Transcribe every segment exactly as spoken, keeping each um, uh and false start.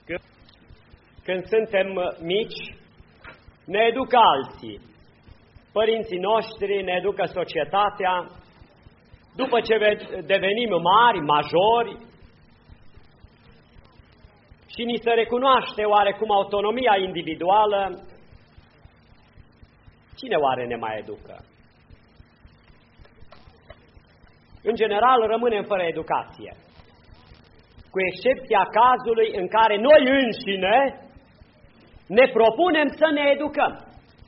Când suntem mici, ne educă alții. Părinții noștri ne educă societatea. După ce devenim mari, majori, și ni se recunoaște oarecum autonomia individuală, cine oare ne mai educă? În general, rămânem fără educație, cu excepția cazului în care noi înșine ne propunem să ne educăm.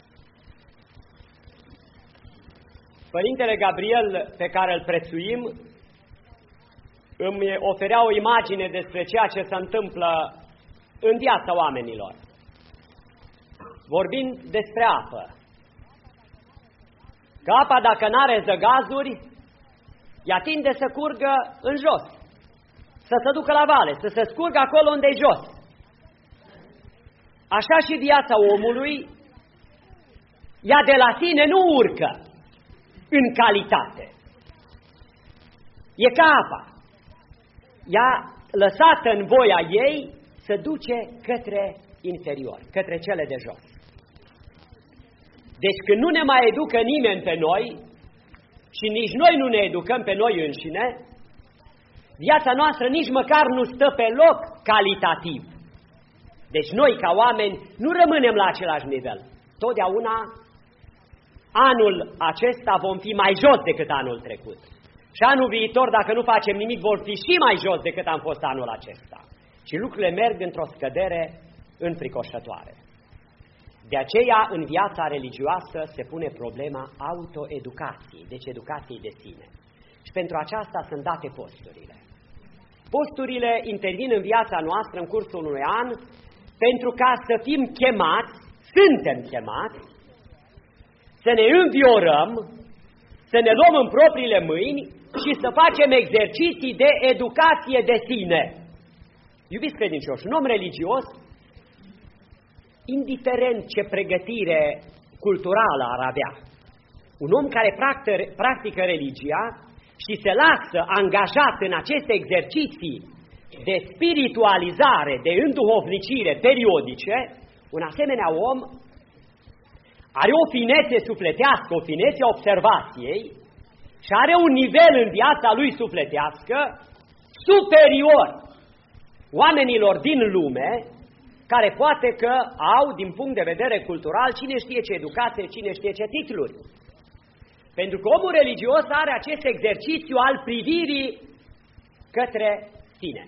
Părintele Gabriel, pe care îl prețuim, îmi oferea o imagine despre ceea ce se întâmplă în viața oamenilor. Vorbind despre apă. Că apa, dacă n-are zăgazuri, ea tinde să curgă în jos, să se ducă la vale, să se scurgă acolo unde e jos. Așa și viața omului, ea de la sine nu urcă în calitate. E ca apa. Ea, lăsată în voia ei, se duce către inferior, către cele de jos. Deci când nu ne mai educă nimeni pe noi și nici noi nu ne educăm pe noi înșine, viața noastră nici măcar nu stă pe loc calitativ. Deci noi, ca oameni, nu rămânem la același nivel. Totdeauna anul acesta vom fi mai jos decât anul trecut. Și anul viitor, dacă nu facem nimic, vor fi și mai jos decât am fost anul acesta. Și lucrurile merg într-o scădere înfricoșătoare. De aceea, în viața religioasă se pune problema autoeducației, deci educației de sine. Și pentru aceasta sunt date posturile. Posturile intervin în viața noastră în cursul unui an pentru ca să fim chemați, suntem chemați, să ne înviorăm, să ne luăm în propriile mâini și să facem exerciții de educație de sine. Iubiți credincioși, un om religios, indiferent ce pregătire culturală ar avea, un om care practică religia și se lasă angajat în aceste exerciții de spiritualizare, de înduhovnicire periodice, un asemenea om are o finețe sufletească, o finețe a observației și are un nivel în viața lui sufletească superior oamenilor din lume, care poate că au, din punct de vedere cultural, cine știe ce educație, cine știe ce titluri. Pentru că omul religios are acest exercițiu al privirii către sine.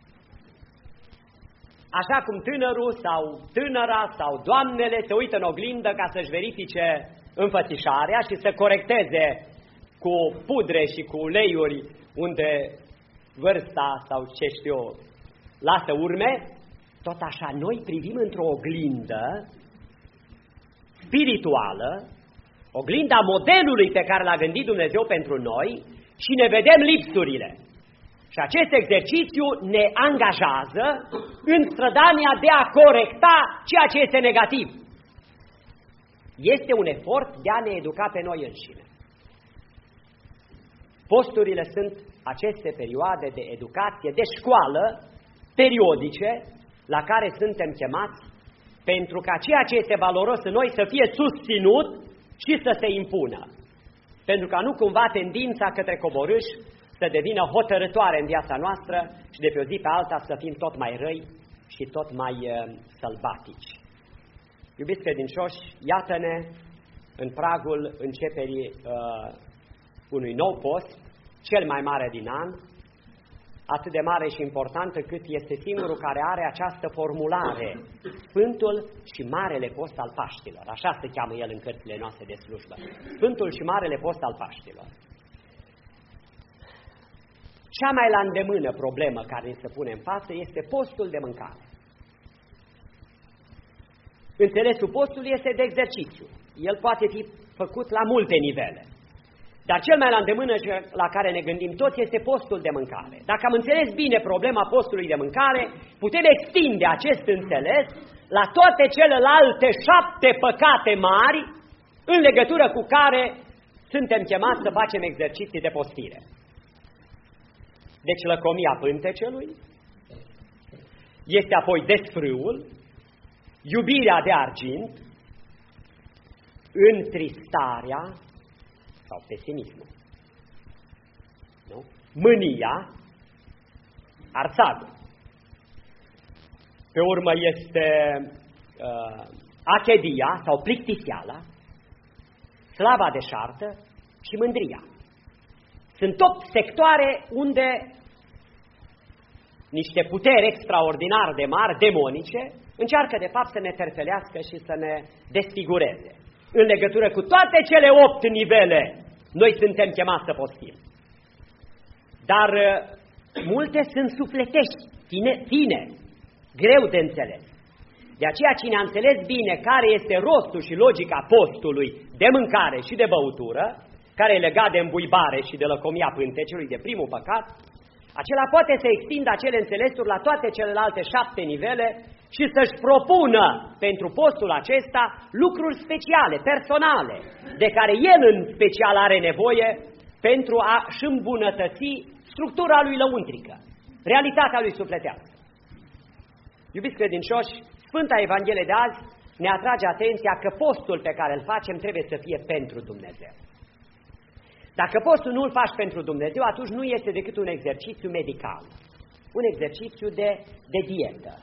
Așa cum tânărul sau tânăra sau doamnele se uită în oglindă ca să-și verifice înfățișarea și să corecteze cu pudre și cu uleiuri unde vârsta sau ce știu lasă urme, tot așa noi privim într-o oglindă spirituală, oglinda modelului pe care l-a gândit Dumnezeu pentru noi și ne vedem lipsurile. Și acest exercițiu ne angajează în strădania de a corecta ceea ce este negativ. Este un efort de a ne educa pe noi înșine. Posturile sunt aceste perioade de educație, de școală, periodice, la care suntem chemați pentru ca ceea ce este valoros în noi să fie susținut și să se impună. Pentru ca nu cumva tendința către coborâș să devină hotărătoare în viața noastră și de pe o zi pe alta să fim tot mai răi și tot mai uh, sălbatici. Iubiți credincioși, iată-ne în pragul începerii uh, unui nou post, cel mai mare din an, atât de mare și important cât este singurul care are această formulare, Sfântul și Marele Post al Paștilor. Așa se cheamă el în cărțile noastre de slujbă. Sfântul și Marele Post al Paștilor. Cea mai la îndemână problemă care ne se pune în față este postul de mâncare. Înțelesul postului este de exercițiu. El poate fi făcut la multe nivele. Dar cel mai la îndemână la care ne gândim toți este postul de mâncare. Dacă am înțeles bine problema postului de mâncare, putem extinde acest înțeles la toate celelalte șapte păcate mari în legătură cu care suntem chemați să facem exerciții de postire. Deci lăcomia pântecelui, este apoi desfrâul, iubirea de argint, întristarea sau pesimismul, nu? Mânia, arsagul. Pe urmă este uh, achedia sau plictiseala, slava deșartă și mândria. Sunt tot sectoare unde niște puteri extraordinar de mari, demonice, încearcă de fapt să ne terfelească și să ne desfigureze. În legătură cu toate cele opt nivele, noi suntem chemați să postim. Dar multe sunt sufletești, fine, fine, greu de înțeles. De aceea cine a înțeles bine care este rostul și logica postului de mâncare și de băutură, care e legat de îmbuibare și de lăcomia pântecelui, de primul păcat, acela poate să extindă acele înțelesuri la toate celelalte șapte nivele și să-și propună pentru postul acesta lucruri speciale, personale, de care el în special are nevoie pentru a-și îmbunătăți structura lui lăuntrică, realitatea lui sufletească. Iubiți credincioși, Sfânta Evanghelie de azi ne atrage atenția că postul pe care îl facem trebuie să fie pentru Dumnezeu. Dacă postul nu îl faci pentru Dumnezeu, atunci nu este decât un exercițiu medical, un exercițiu de, de dietă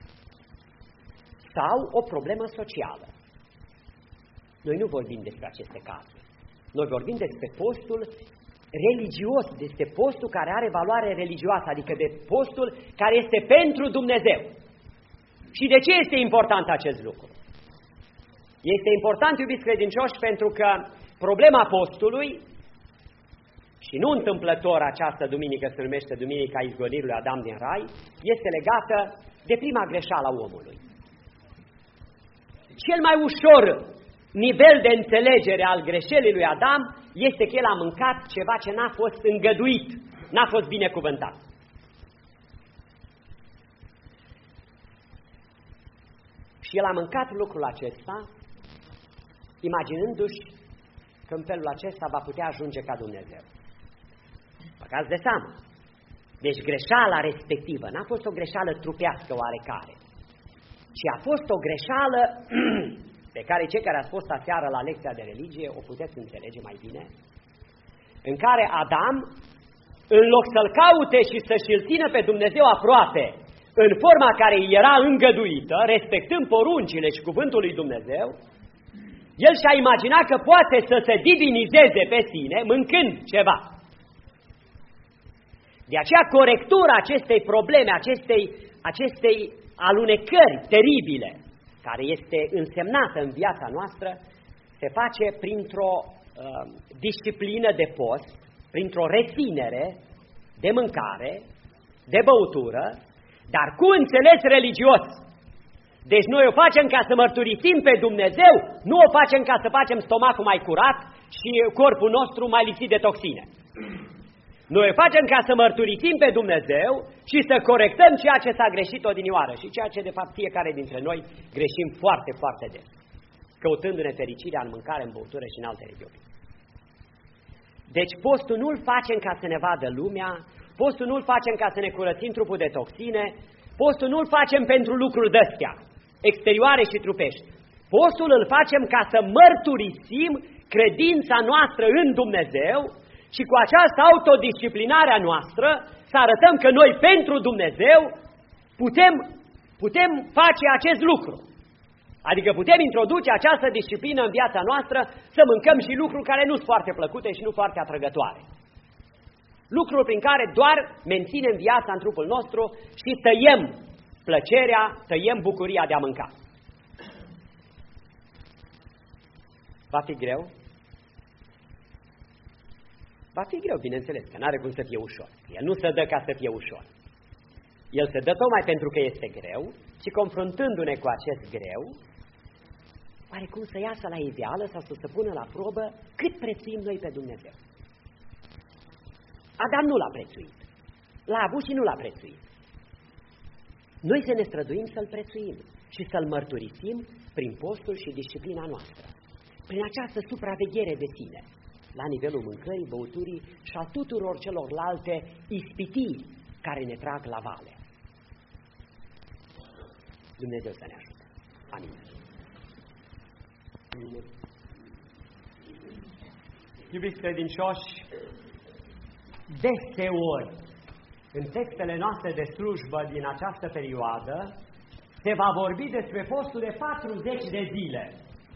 sau o problemă socială. Noi nu vorbim despre aceste cazuri. Noi vorbim despre postul religios, despre postul care are valoare religioasă, adică de postul care este pentru Dumnezeu. Și de ce este important acest lucru? Este important, iubiți credincioși, pentru că problema postului, și nu întâmplător această duminică se numește Duminica Izgonirii lui Adam din Rai, este legată de prima greșeală a omului. Cel mai ușor nivel de înțelegere al greșelii lui Adam este că el a mâncat ceva ce n-a fost îngăduit, n-a fost binecuvântat. Și el a mâncat lucrul acesta, imaginându-și că în felul acesta va putea ajunge ca Dumnezeu. Băgați de seamă. Deci greșeala respectivă n-a fost o greșeală trupească oarecare, ci a fost o greșeală pe care cei care ați fost aseară la lecția de religie o puteți înțelege mai bine, în care Adam, în loc să-L caute și să-și-L țină pe Dumnezeu aproape, în forma care îi era îngăduită, respectând poruncile și cuvântul lui Dumnezeu, el și-a imaginat că poate să se divinizeze pe sine mâncând ceva. De aceea corectura acestei probleme, acestei, acestei alunecări teribile, care este însemnată în viața noastră, se face printr-o uh, disciplină de post, printr-o reținere de mâncare, de băutură, dar cu înțeles religios. Deci noi o facem ca să mărturisim pe Dumnezeu, nu o facem ca să facem stomacul mai curat și corpul nostru mai lipsit de toxine. Noi o facem ca să mărturisim pe Dumnezeu și să corectăm ceea ce s-a greșit odinioară și ceea ce de fapt fiecare dintre noi greșim foarte, foarte des, căutându-ne fericirea în mâncare, în băutură și în alte regiuni. Deci postul nu-l facem ca să ne vadă lumea, postul nu-l facem ca să ne curățim trupul de toxine, postul nu-l facem pentru lucruri de-astea, exterioare și trupești. Postul îl facem ca să mărturisim credința noastră în Dumnezeu și cu această autodisciplinare a noastră să arătăm că noi pentru Dumnezeu putem, putem face acest lucru. Adică putem introduce această disciplină în viața noastră să mâncăm și lucruri care nu sunt foarte plăcute și nu foarte atrăgătoare. Lucruri prin care doar menținem viața în trupul nostru și tăiem plăcerea, tăiem bucuria de a mânca. Va fi greu? Va fi greu, bineînțeles, că n-are cum să fie ușor. El nu se dă ca să fie ușor. El se dă tocmai pentru că este greu și confruntându-ne cu acest greu, are cum să iasă la iveală sau să se pună la probă cât prețuim noi pe Dumnezeu. Adam nu l-a prețuit. L-a avut și nu l-a prețuit. Noi să ne străduim să-L prețuim și să-L mărturisim prin postul și disciplina noastră, prin această supraveghere de sine, la nivelul mâncării, băuturii și a tuturor celorlalte ispitiri care ne trag la vale. Dumnezeu să ne ajute. Amin. Iubiți credincioși, deseori, în textele noastre de slujbă din această perioadă, se va vorbi despre postul de patruzeci de zile.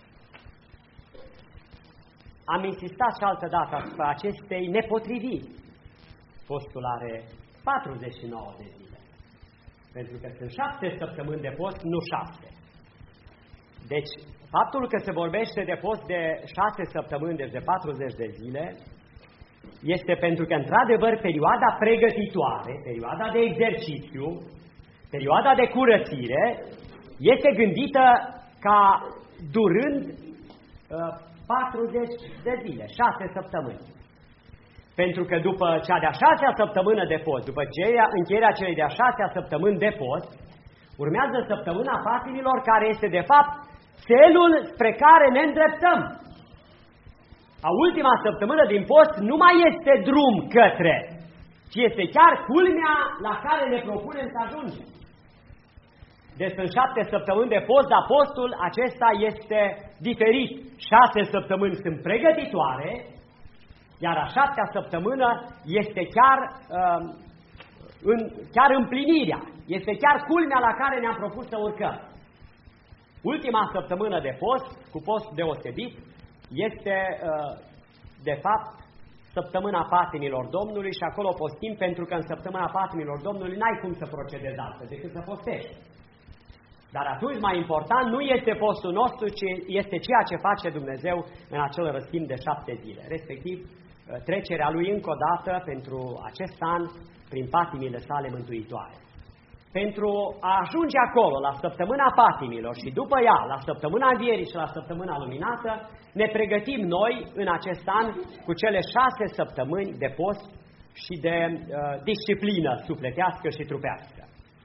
Am insistat și altă dată asupra acestei nepotriviri. Postul are patruzeci și nouă de zile. Pentru că sunt șapte săptămâni de post, nu șapte. Deci, faptul că se vorbește de post de șase săptămâni, deci de patruzeci de zile, este pentru că, într-adevăr, perioada pregătitoare, perioada de exercițiu, perioada de curățire, este gândită ca durând uh, patruzeci de zile, șase săptămâni. Pentru că după cea de-a șasea săptămână de post, după încheierea celei de-a șasea săptămâni de post, urmează săptămâna patimilor, care este de fapt țelul spre care ne îndreptăm. A ultima săptămână din post nu mai este drum către, ci este chiar culmea la care ne propunem să ajungem. Deci sunt șapte săptămâni de post, dar postul acesta este diferit. Șase săptămâni sunt pregătitoare, iar a șaptea săptămână este chiar, uh, în, chiar împlinirea, este chiar culmea la care ne-am propus să urcăm. Ultima săptămână de post, cu post deosebit, este, uh, de fapt, săptămâna patimilor Domnului și acolo postim pentru că în săptămâna patimilor Domnului n-ai cum să procedezi altfel decât să postești. Dar atunci mai important nu este postul nostru, ci este ceea ce face Dumnezeu în acel răstimp de șapte zile, respectiv trecerea Lui încă o dată pentru acest an prin patimile sale mântuitoare. Pentru a ajunge acolo, la săptămâna patimilor și după ea, la săptămâna învierii și la săptămâna luminată, ne pregătim noi în acest an cu cele șase săptămâni de post și de uh, disciplină sufletească și trupească.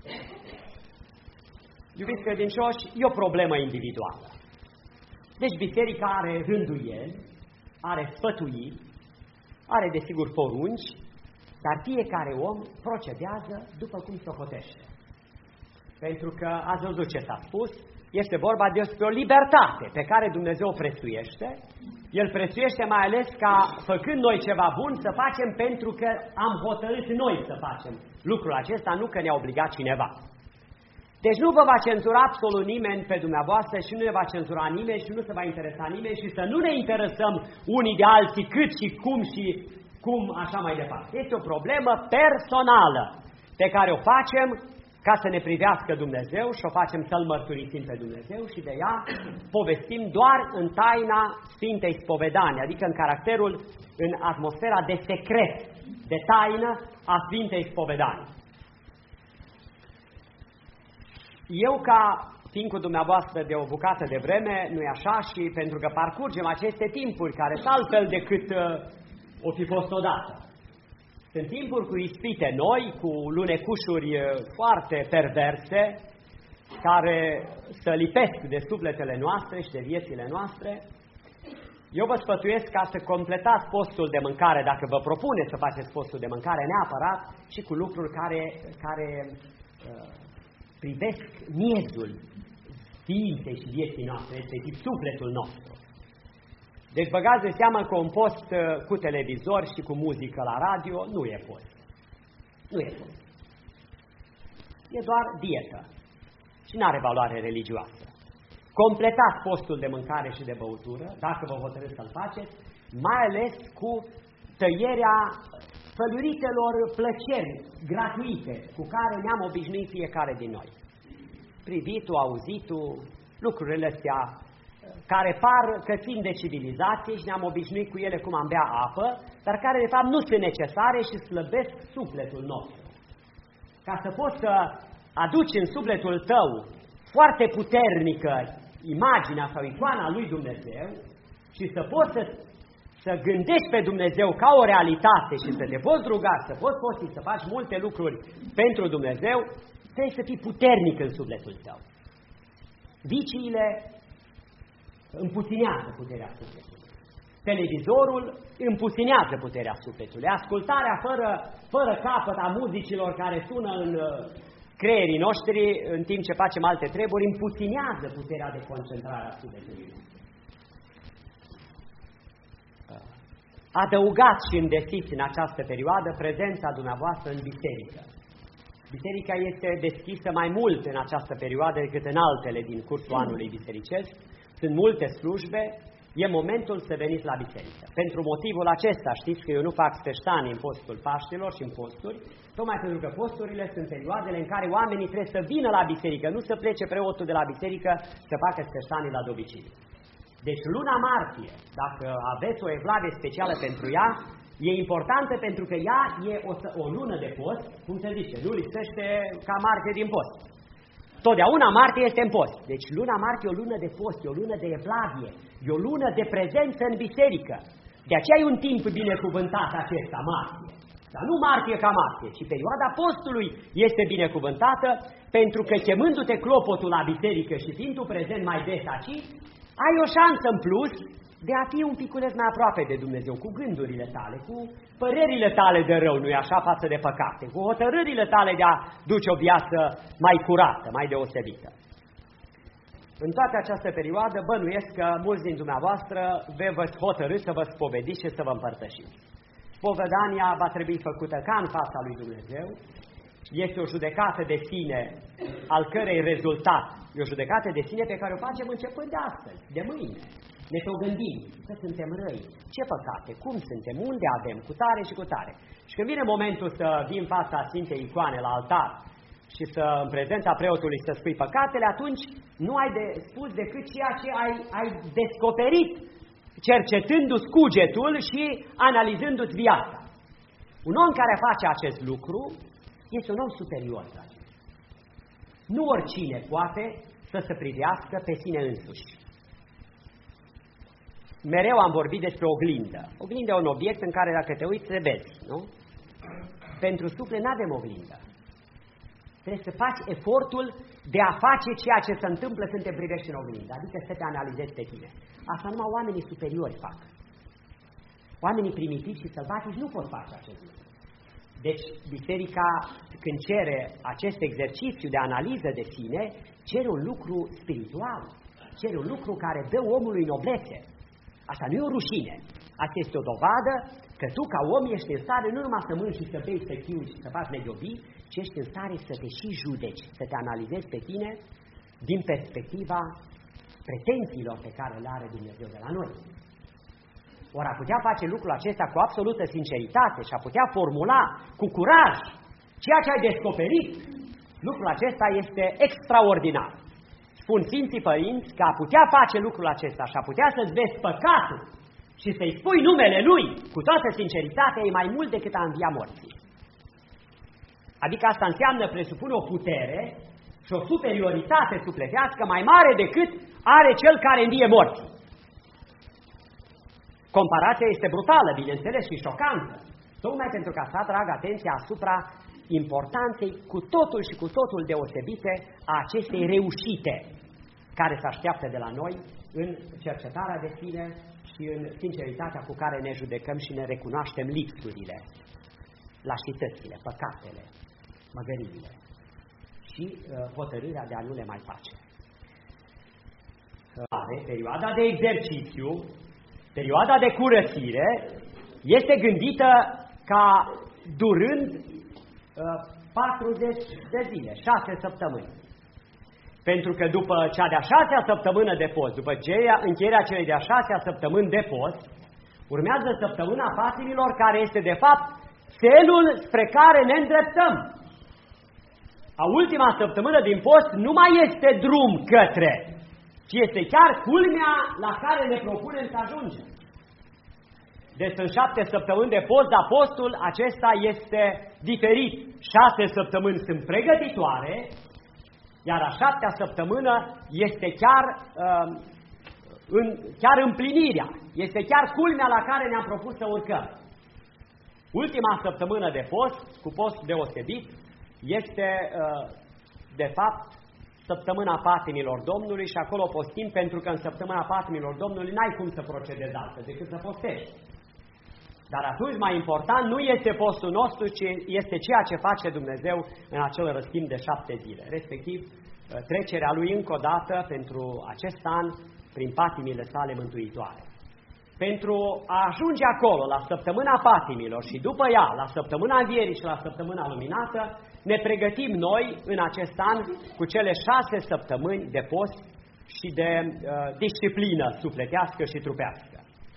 Iubiți credincioși, e o problemă individuală. Deci biserica are rânduieli, are sfătuiri, are desigur porunci, dar fiecare om procedează după cum se potește. Pentru că ați văzut ce s-a spus, este vorba despre o libertate pe care Dumnezeu o prețuiește. El prețuiește mai ales ca, făcând noi ceva bun, să facem pentru că am hotărât noi să facem lucrul acesta, nu că ne-a obligat cineva. Deci nu vă va cenzura absolut nimeni pe dumneavoastră și nu ne va cenzura nimeni și nu se va interesa nimeni și să nu ne interesăm unii de alții cât și cum și cum așa mai departe. Este o problemă personală pe care o facem ca să ne privească Dumnezeu și o facem să-L mărturisim pe Dumnezeu și de ea povestim doar în taina Sfintei Spovedanii, adică în caracterul, în atmosfera de secret, de taină a Sfintei Spovedanii. Eu, ca fiind cu dumneavoastră de o bucată de vreme, nu-i așa, și pentru că parcurgem aceste timpuri care sunt altfel decât uh, o fi fost odată. Sunt timpuri cu ispite noi, cu lunecușuri foarte perverse, care să lipesc de sufletele noastre și de viețile noastre. Eu vă sfătuiesc ca să completați postul de mâncare, dacă vă propune să faceți postul de mâncare neapărat, și cu lucruri care, care uh, privesc miezul ființei și vieții noastre, respectiv sufletul nostru. Deci băgați de seamă că un post cu televizor și cu muzică la radio nu e post. Nu e post. E doar dietă și nu are valoare religioasă. Completați postul de mâncare și de băutură, dacă vă hotărâți să-l faceți, mai ales cu tăierea făluritelor plăceri gratuite cu care ne-am obișnuit fiecare din noi. Privitul, auzitul, lucrurile astea care par că țin de civilizație și ne-am obișnuit cu ele cum am bea apă, dar care de fapt nu sunt necesare și slăbesc sufletul nostru. Ca să poți să aduci în sufletul tău foarte puternică imaginea sau icoana lui Dumnezeu și să poți să, să gândești pe Dumnezeu ca o realitate și să te poți ruga, să poți posti, să faci multe lucruri pentru Dumnezeu, trebuie să fii puternic în sufletul tău. Viciile împuținează puterea sufletului. Televizorul împuținează puterea sufletului. Ascultarea fără, fără capăt a muzicilor care sună în creierii noștri, în timp ce facem alte treburi, împuținează puterea de concentrare a sufletului nostru. Adăugați și îndesiți în această perioadă prezența dumneavoastră în biserică. Biserica este deschisă mai mult în această perioadă decât în altele din cursul anului bisericesc. Sunt multe slujbe, e momentul să veniți la biserică. Pentru motivul acesta știți că eu nu fac sfeștani în postul Paștilor și în posturi, tocmai pentru că posturile sunt perioadele în care oamenii trebuie să vină la biserică, nu să plece preotul de la biserică să facă sfeștanii la domiciliu. Deci luna martie, dacă aveți o evlavie specială pentru ea, e importantă pentru că ea e o, o lună de post, cum se zice, nu lipsește ca martie din post. Totdeauna martie este în post. Deci luna martie e o lună de post, e o lună de evlavie, e o lună de prezență în biserică. De aceea e un timp binecuvântat acesta, martie. Dar nu martie ca martie, ci perioada postului este binecuvântată, pentru că chemându-te clopotul la biserică și fiind tu prezent mai des aici, ai o șansă în plus de a fi un piculeț mai aproape de Dumnezeu, cu gândurile tale, cu părerile tale de rău, nu-i așa, față de păcate, cu hotărârile tale de a duce o viață mai curată, mai deosebită. În toată această perioadă bănuiesc că mulți din dumneavoastră veți hotărî să vă spovediți și să vă împărtășiți. Spovedania va trebui făcută ca în fața lui Dumnezeu, este o judecată de sine, al cărei rezultat e o judecată de sine pe care o facem începând de astăzi, de mâine. Ne tot gândim că suntem răi, ce păcate, cum suntem, unde avem, cu tare și cu tare. Și când vine momentul să vii în fața Sfintei Icoane la altar și să în prezența preotului să spui păcatele, atunci nu ai de spus decât ceea ce ai, ai descoperit, cercetându-ți cugetul și analizându-ți viața. Un om care face acest lucru este un om superior. Nu oricine poate să se privească pe sine însuși. Mereu am vorbit despre oglindă. Oglindă e un obiect în care dacă te uiți, te vezi, nu? Pentru suflet nu avem oglindă. Trebuie să faci efortul de a face ceea ce se întâmplă când te privești în oglindă, adică să te analizezi pe tine. Asta numai oamenii superiori fac. Oamenii primitivi și sălbatici nu pot face acest lucru. Deci, biserica, când cere acest exercițiu de analiză de sine, cere un lucru spiritual, cere un lucru care dă omului noblețe. Asta nu e o rușine. Asta este o dovadă că tu, ca om, ești în stare nu numai să mânci și să bei, să chiui și să faci mediobii, ci ești în stare să te și judeci, să te analizezi pe tine din perspectiva pretențiilor pe care le are Dumnezeu de la noi. Ori a putea face lucrul acesta cu absolută sinceritate și a putea formula cu curaj ceea ce ai descoperit, lucrul acesta este extraordinar. Spun Sfinții Părinți că a putea face lucrul acesta și a putea să-ți vezi păcatul și să-i spui numele Lui cu toată sinceritatea e mai mult decât a învia morții. Adică asta înseamnă, presupune o putere și o superioritate sufletească mai mare decât are cel care învie morții. Comparația este brutală, bineînțeles, și șocantă, tocmai pentru ca să atrag atenția asupra importanței cu totul și cu totul deosebite a acestei reușite care se așteaptă de la noi în cercetarea de sine și în sinceritatea cu care ne judecăm și ne recunoaștem lipsurile, lașitățile, păcatele, măgăriile și uh, hotărârea de a nu le mai face. Are perioada de exercițiu, perioada de curățire este gândită ca durând uh, patruzeci de zile, șase săptămâni. Pentru că după cea de-a șasea săptămână de post, după ceea, încheierea celei de-a șasea săptămâni de post, urmează săptămâna patimilor, care este de fapt țelul spre care ne îndreptăm. A ultima săptămână din post nu mai este drum către, ci este chiar culmea la care ne propunem să ajungem. Deci în șapte săptămâni de post, dar postul acesta este diferit. Șase săptămâni sunt pregătitoare, iar a șaptea săptămână este chiar, uh, în, chiar împlinirea, este chiar culmea la care ne-am propus să urcăm. Ultima săptămână de post, cu post deosebit, este uh, de fapt săptămâna patimilor Domnului și acolo postim pentru că în săptămâna patimilor Domnului n-ai cum să procedezi altfel decât să postești. Dar atunci mai important nu este postul nostru, ci este ceea ce face Dumnezeu în acel răstimp de șapte zile, respectiv trecerea Lui încă o dată pentru acest an prin patimile sale mântuitoare. Pentru a ajunge acolo, la săptămâna patimilor și după ea, la săptămâna învierii și la săptămâna luminată, ne pregătim noi în acest an cu cele șase săptămâni de post și de uh, disciplină sufletească și trupească.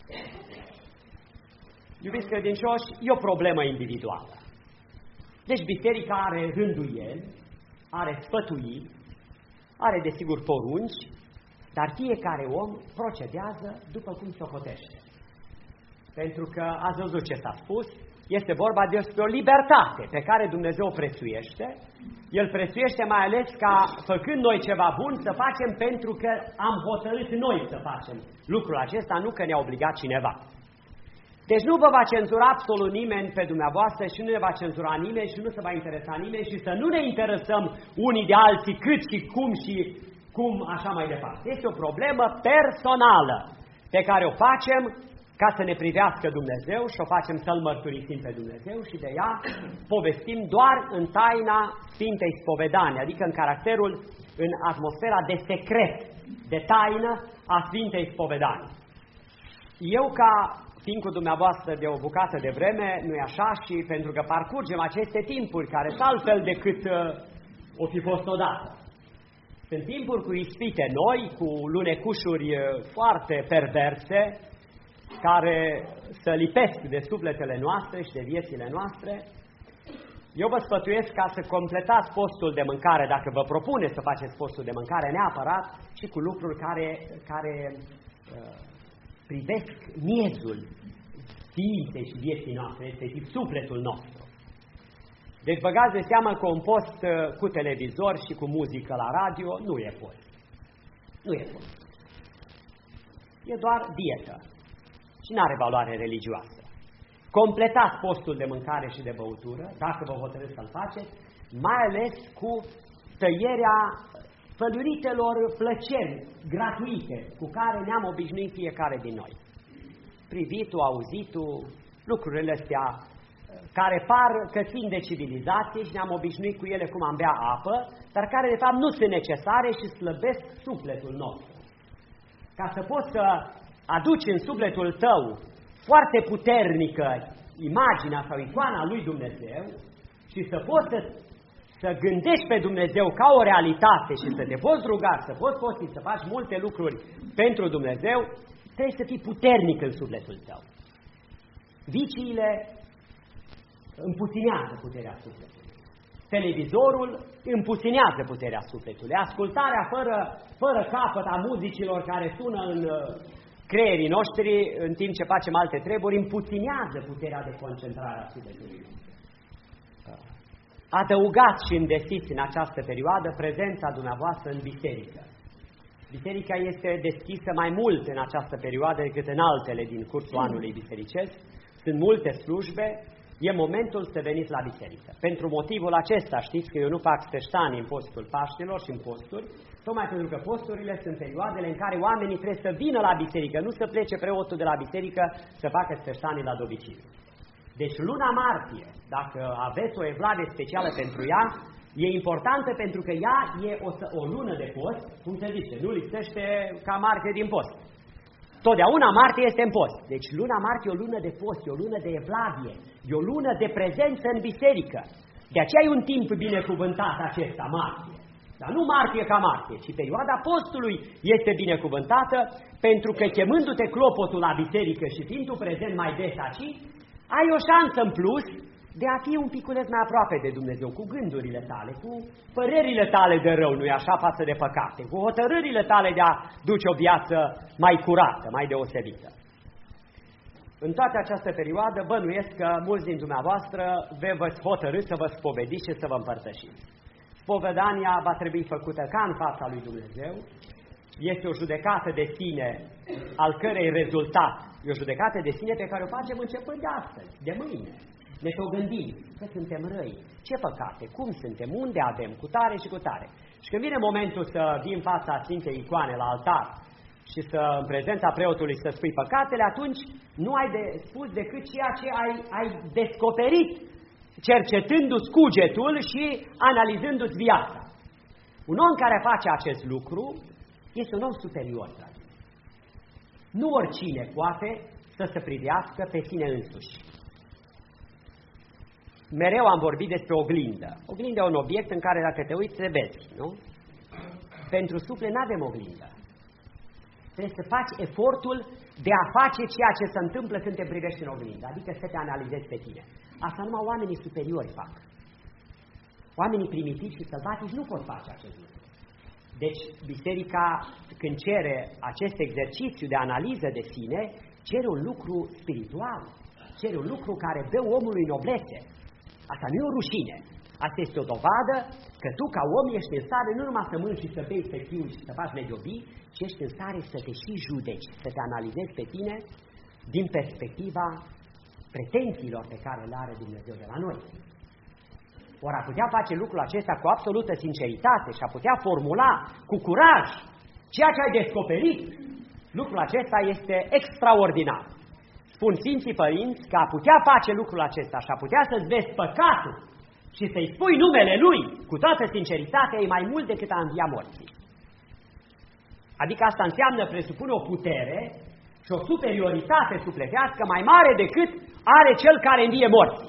Iubiți credincioși, e o problemă individuală. Deci biserica are rânduieli, are sfătuiri, are desigur porunci, dar fiecare om procedează după cum se socotește. Pentru că ați văzut ce s-a spus, este vorba despre o libertate pe care Dumnezeu o prețuiește. El prețuiește mai ales ca, făcând noi ceva bun, să facem pentru că am hotărât noi să facem lucrul acesta, nu că ne-a obligat cineva. Deci nu vă va cenzura absolut nimeni pe dumneavoastră și nu ne va cenzura nimeni și nu se va interesa nimeni și să nu ne interesăm unii de alții cât și cum și cum așa mai departe. Este o problemă personală pe care o facem ca să ne privească Dumnezeu și o facem să-L mărturisim pe Dumnezeu și de ea povestim doar în taina Sfintei Spovedanii, adică în caracterul, în atmosfera de secret, de taină a Sfintei Spovedanii. Eu, ca fiind cu dumneavoastră de o bucată de vreme, nu-i așa, și pentru că parcurgem aceste timpuri care sunt altfel decât uh, o fi fost odată. Sunt timpuri cu ispite noi, cu lunecușuri foarte perverse, care să lipesc de sufletele noastre și de viețile noastre. Eu vă sfătuiesc ca să completați postul de mâncare, dacă vă propune să faceți postul de mâncare neapărat, și cu lucruri care, care uh, privesc miezul ființei și vieții noastre, respectiv sufletul nostru. Deci băgați de seamă că un post cu televizor și cu muzică la radio nu e post. Nu e post. E doar dietă și nu are valoare religioasă. Completați postul de mâncare și de băutură, dacă vă hotărâți să-l faceți, mai ales cu tăierea făluritelor plăceri gratuite cu care ne-am obișnuit fiecare din noi. Privitul, auzitul, lucrurile astea care par că țin de civilizație și ne-am obișnuit cu ele cum am bea apă, dar care de fapt nu sunt necesare și slăbesc sufletul nostru. Ca să poți să aduci în sufletul tău foarte puternică imaginea sau icoana lui Dumnezeu și să poți să, să gândești pe Dumnezeu ca o realitate și să te poți ruga, să poți posti, să faci multe lucruri pentru Dumnezeu, trebuie să fii puternic în sufletul tău. Viciile împuținează puterea sufletului. Televizorul împuținează puterea sufletului. Ascultarea fără, fără capăt a muzicilor care sună în creierii noștri în timp ce facem alte treburi împuținează puterea de concentrare a sufletului. Adăugați și îndesiți în această perioadă prezența dumneavoastră în biserică. Biserica este deschisă mai mult în această perioadă decât în altele din cursul anului bisericesc. Sunt multe slujbe. E momentul să veniți la biserică. Pentru motivul acesta știți că eu nu fac steștani în postul Paștelor și în posturi, tocmai pentru că posturile sunt perioadele în care oamenii trebuie să vină la biserică, nu să plece preotul de la biserică să facă steștanii la domiciliu. Deci luna martie, dacă aveți o evlavie specială pentru ea, e importantă pentru că ea e o, o lună de post, cum se zice, nu lipsește ca martie din post. Totdeauna martie este în post. Deci luna martie e o lună de post, e o lună de evlavie, e o lună de prezență în biserică. De aceea e un timp binecuvântat acesta, martie. Dar nu martie ca martie, ci perioada postului este binecuvântată, pentru că chemându-te clopotul la biserică și fiind tu prezent mai des aici, ai o șansă în plus de a fi un piculeț mai aproape de Dumnezeu, cu gândurile tale, cu părerile tale de rău, nu-i așa, față de păcate, cu hotărârile tale de a duce o viață mai curată, mai deosebită. În toată această perioadă, bănuiesc că mulți din dumneavoastră veți hotărî să vă spovediți și să vă împărtășiți. Spovedania va trebui făcută ca în fața lui Dumnezeu, este o judecată de sine, al cărei rezultat e o judecată de sine pe care o facem începând de astăzi, de mâine. Ne tot gândim că suntem răi, ce păcate, cum suntem, unde avem, cu tare și cu tare. Și când vine momentul să vii în fața Sfintei Icoane la altar și să, în prezența preotului să spui păcatele, atunci nu ai de spus decât ceea ce ai, ai descoperit cercetându-ți cugetul și analizându-ți viața. Un om care face acest lucru este un om superior, dragi. Nu oricine poate să se privească pe sine însuși. Mereu am vorbit despre oglindă. Oglindă e un obiect în care dacă te uiți te vezi, nu? Pentru suflet nu avem oglindă. Trebuie să faci efortul de a face ceea ce se întâmplă când te privești în oglindă, adică să te analizezi pe tine. Asta numai oamenii superiori fac. Oamenii primitivi și sălbatici nu pot face acest lucru. Deci, biserica, când cere acest exercițiu de analiză de sine, cere un lucru spiritual, cere un lucru care dă omului noblețe. Asta nu e o rușine. Asta este o dovadă că tu, ca om, ești în stare nu numai să mânci și să bei, să chiuni și să faci mediobii, ci ești în stare să te și judeci, să te analizezi pe tine din perspectiva pretențiilor pe care le are Dumnezeu de la noi. Ori a putea face lucrul acesta cu absolută sinceritate și a putea formula cu curaj ceea ce ai descoperit, lucrul acesta este extraordinar. Spun Sfinții Părinți că a putea face lucrul acesta și a putea să-ți vezi păcatul și să-i spui numele Lui cu toată sinceritatea e mai mult decât a învia morții. Adică asta înseamnă, presupune o putere și o superioritate sufletească mai mare decât are cel care învie morții.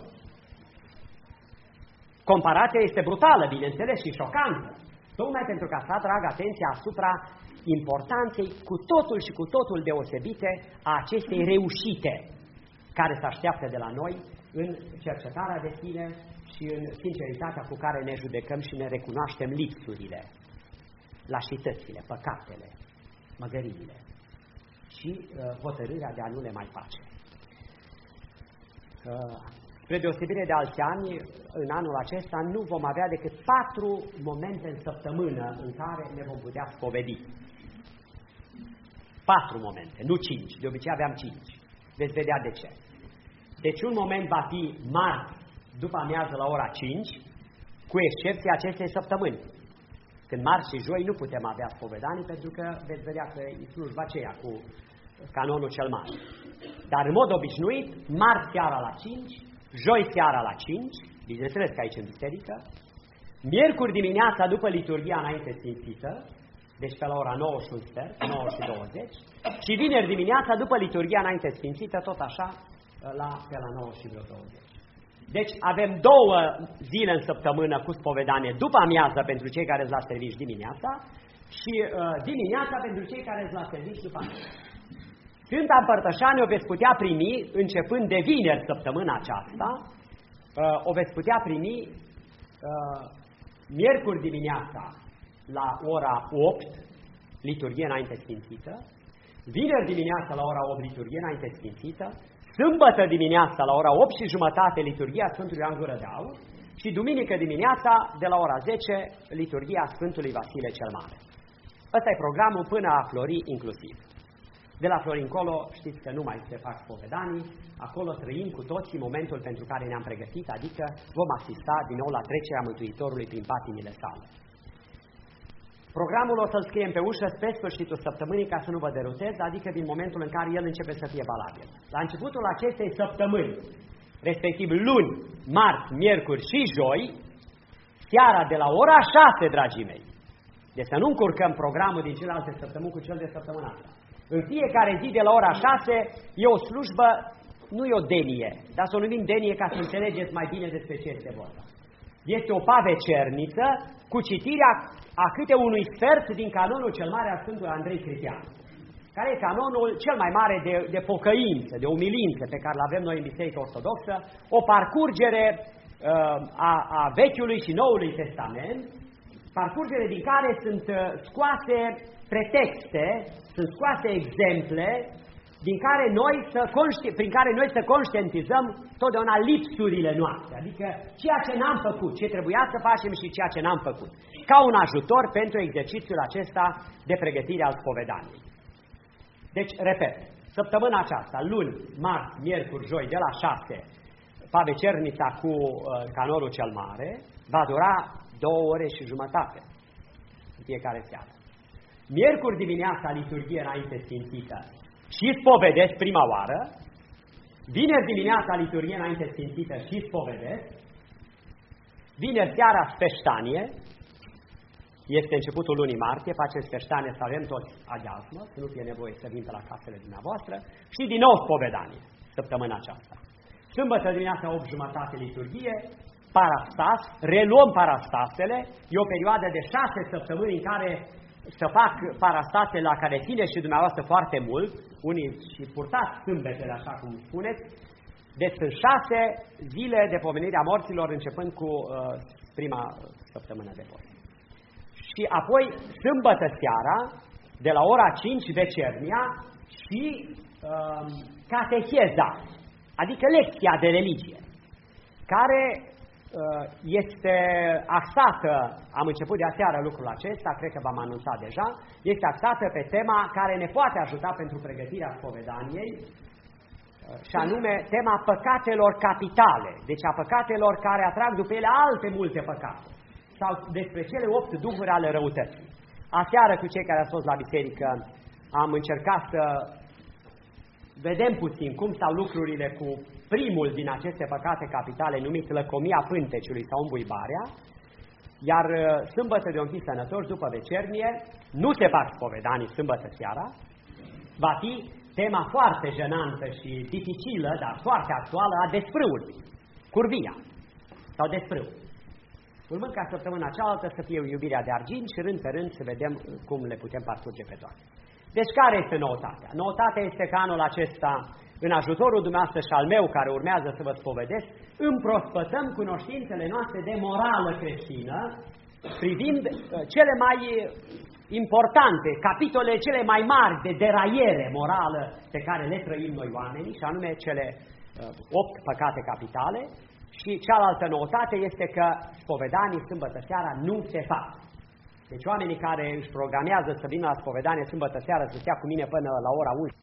Comparația este brutală, bineînțeles, și șocantă, tocmai pentru ca să atrag atenția asupra importanței cu totul și cu totul deosebite a acestei reușite care se așteaptă de la noi în cercetarea de sine și în sinceritatea cu care ne judecăm și ne recunoaștem lipsurile, lașitățile, păcatele, măgăriile și uh, hotărârea de a nu le mai face. Uh, spre deosebire de alți ani, în anul acesta nu vom avea decât patru momente în săptămână în care ne vom putea spovedi. Patru momente, nu cinci. De obicei aveam cinci. Veți vedea de ce. Deci un moment va fi marți, după amiază la ora cinci, cu excepția acestei săptămâni. Când marți și joi nu putem avea spovedanii, pentru că veți vedea că e slujba aceea cu canonul cel mare. Dar în mod obișnuit, marți seara la cinci, joi seara la cinci, bineînțeles că aici în biserică, miercuri dimineața după liturghia înainte sfințită, deci pe la ora nouă și un sfert, nouă și douăzeci, și vineri dimineața după liturghia înainte sfințită, tot așa, la, pe la nouă și douăzeci. Deci avem două zile în săptămână cu spovedanie după amiază pentru cei care îți la servici dimineața și uh, dimineața pentru cei care îți la servici după amiază. Sfânta Împărtășanie o veți putea primi începând de vineri săptămâna aceasta, uh, o veți putea primi uh, miercuri dimineața la ora opt, liturghie înainte sfințită, vineri dimineața la ora opt, liturghie înainte sfințită, sâmbătă dimineața la ora opt și jumătate, liturghia Sfântului Ioan Gură de Aur și duminică dimineața de la ora zece, liturghia Sfântului Vasile cel Mare. Ăsta e programul până a Flori inclusiv. De la Flori încolo știți că nu mai se fac spovedanii, acolo trăim cu toții momentul pentru care ne-am pregătit, adică vom asista din nou la trecerea Mântuitorului prin patimile sale. Programul o să-l scriem pe ușă spre sfârșitul săptămânii ca să nu vă derutez, adică din momentul în care el începe să fie valabil. La începutul acestei săptămâni, respectiv luni, marți, miercuri și joi, seara de la ora șase, dragii mei, deci să nu încurcăm programul din celelalte săptămâni cu cel de săptămâna asta. În fiecare zi de la ora șase e o slujbă, nu e o denie, dar să o numim denie ca să înțelegeți mai bine despre ce este vorba. Este o pavecerniță cu citirea a câte unui sfert din canonul cel mare al Sfântului Andrei Critean, care e canonul cel mai mare de, de pocăință, de umilință pe care îl avem noi în Biserica Ortodoxă, o parcurgere uh, a, a Vechiului și Noului Testament, parcurgere din care sunt uh, scoase pretexte, sunt scoase exemple din care noi să prin care noi să conștientizăm totdeauna lipsurile noastre, adică ceea ce n-am făcut, ce trebuia să facem și ceea ce n-am făcut, ca un ajutor pentru exercițiul acesta de pregătire al spovedaniei. Deci, repet, săptămâna aceasta, luni, marți, miercuri, joi, de la șase, pavecernița cu uh, canonul cel mare, va dura două ore și jumătate în fiecare seară. miercuri dimineața liturghie înainte sfințită și spovedesc prima oară, vineri dimineața liturghie înainte sfințită și spovedesc, vineri seara sfeștanie, este începutul lunii martie, faceți sfeștanie să avem toți ageasmă, să nu fie nevoie să vină la casele dumneavoastră, și din nou spovedanie săptămâna aceasta. Sâmbătă dimineața opt jumătate liturghie, parastas, reluăm parastasele, e o perioadă de șase săptămâni în care să fac parastase la care țineți și dumneavoastră foarte mult, unii și purtați sâmbetele, așa cum spuneți, deci sunt șase zile de pomenire a morților, începând cu uh, prima săptămână de post. Și apoi, sâmbătă seara, de la ora cinci, vecernia și uh, cateheza, adică lecția de religie, care uh, este axată, am început de aseară lucrul acesta, cred că v-am anunțat deja, este axată pe tema care ne poate ajuta pentru pregătirea spovedaniei, și anume tema păcatelor capitale, deci a păcatelor care atrag după ele alte multe păcate, sau despre cele opt duhuri ale răutății. Aseară cu cei care au fost la biserică am încercat să vedem puțin cum stau lucrurile cu primul din aceste păcate capitale numit lăcomia pânteciului sau îmbuibarea, iar sâmbătă de om fi sănătoși după vecernie, nu se fac spovedanii sâmbătă seara, va fi tema foarte jenantă și dificilă, dar foarte actuală, a desfrâului, curvia sau desfrâul. Urmând ca săptămâna cealaltă să fie iubirea de argint și rând pe rând să vedem cum le putem parcurge pe toate. Deci care este noutatea? Noutatea este că anul acesta, în ajutorul dumneavoastră și al meu care urmează să vă spovedesc, împrospătăm cunoștințele noastre de morală creștină, privind cele mai importante, capitolele cele mai mari de deraiere morală pe care le trăim noi oamenii, și anume cele opt păcate capitale. Și cealaltă noutate este că spovedanii sâmbătă seara nu se fac. Deci oamenii care își programează să vină la spovedanie sâmbătă seara să stea cu mine până la ora unsprezece,